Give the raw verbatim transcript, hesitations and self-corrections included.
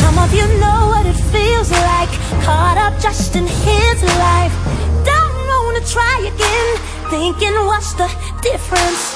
Some of you know what it feels like, caught up just in his life. Don't wanna try again, thinking what's the difference?